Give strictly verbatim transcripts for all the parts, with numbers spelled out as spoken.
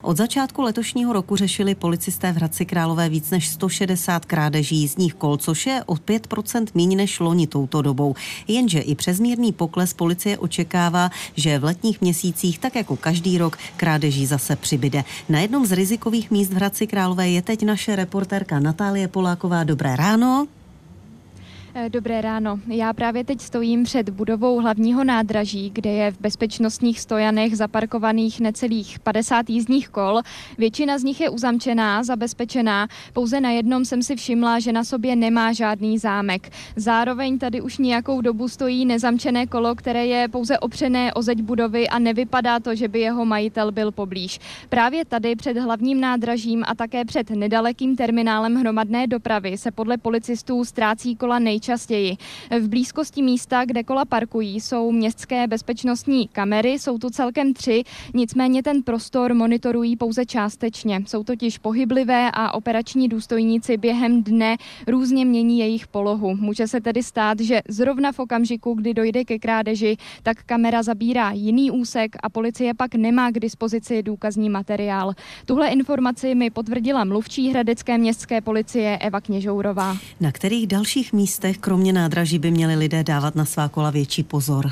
Od začátku letošního roku řešili policisté v Hradci Králové víc než sto šedesát krádeží jízdních kol, což je o pět procent míň než loni touto dobou. Jenže i přes mírný pokles policie očekává, že v letních měsících, tak jako každý rok, krádeží zase přibyde. Na jednom z rizikových míst v Hradci Králové je teď naše reportérka Natálie Poláková. Dobré ráno. Dobré ráno. Já právě teď stojím před budovou hlavního nádraží, kde je v bezpečnostních stojanech zaparkovaných necelých padesát jízdních kol. Většina z nich je uzamčená, zabezpečená. Pouze na jednom jsem si všimla, že na sobě nemá žádný zámek. Zároveň tady už nějakou dobu stojí nezamčené kolo, které je pouze opřené o zeď budovy a nevypadá to, že by jeho majitel byl poblíž. Právě tady před hlavním nádražím a také před nedalekým terminálem hromadné dopravy se podle policistů ztrácí kola nejčastěji. Častěji. V blízkosti místa, kde kola parkují, jsou městské bezpečnostní kamery, jsou tu celkem tři, nicméně ten prostor monitorují pouze částečně. Jsou totiž pohyblivé a operační důstojníci během dne různě mění jejich polohu. Může se tedy stát, že zrovna v okamžiku, kdy dojde ke krádeži, tak kamera zabírá jiný úsek a policie pak nemá k dispozici důkazní materiál. Tuhle informaci mi potvrdila mluvčí hradecké městské policie Eva Kněžourová. Na kterých dalších místech kromě nádraží by měli lidé dávat na svá kola větší pozor?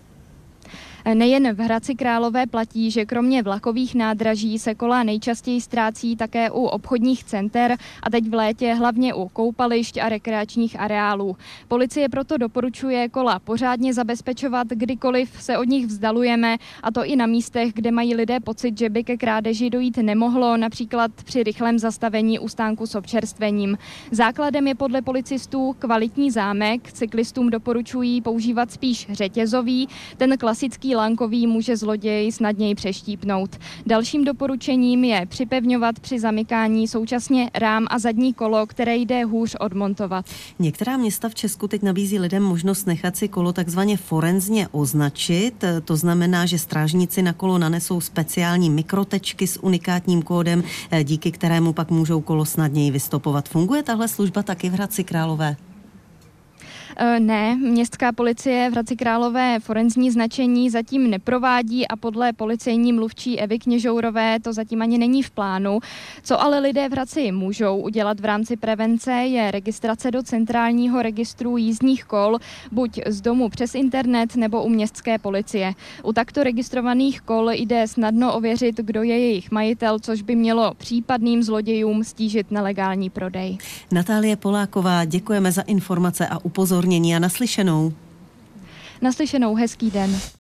Nejen v Hradci Králové platí, že kromě vlakových nádraží se kola nejčastěji ztrácí také u obchodních center a teď v létě hlavně u koupališť a rekreačních areálů. Policie proto doporučuje kola pořádně zabezpečovat, kdykoliv se od nich vzdalujeme, a to i na místech, kde mají lidé pocit, že by ke krádeži dojít nemohlo, například při rychlém zastavení u stánku s občerstvením. Základem je podle policistů kvalitní zámek, cyklistům doporučují používat spíš řetězový, ten klasický lankový může zloděj snadněji přeštípnout. Dalším doporučením je připevňovat při zamykání současně rám a zadní kolo, které jde hůř odmontovat. Některá města v Česku teď nabízí lidem možnost nechat si kolo takzvaně forenzně označit. To znamená, že strážníci na kolo nanesou speciální mikrotečky s unikátním kódem, díky kterému pak můžou kolo snadněji vystopovat. Funguje tahle služba taky v Hradci Králové? Ne, městská policie v Hradci Králové forenzní značení zatím neprovádí a podle policejní mluvčí Evy Kněžourové to zatím ani není v plánu. Co ale lidé v Hradci můžou udělat v rámci prevence, je registrace do centrálního registru jízdních kol, buď z domu přes internet nebo u městské policie. U takto registrovaných kol jde snadno ověřit, kdo je jejich majitel, což by mělo případným zlodějům stížit nelegální prodej. Natálie Poláková, děkujeme za informace a upozornění a naslyšenou. Naslyšenou, hezký den.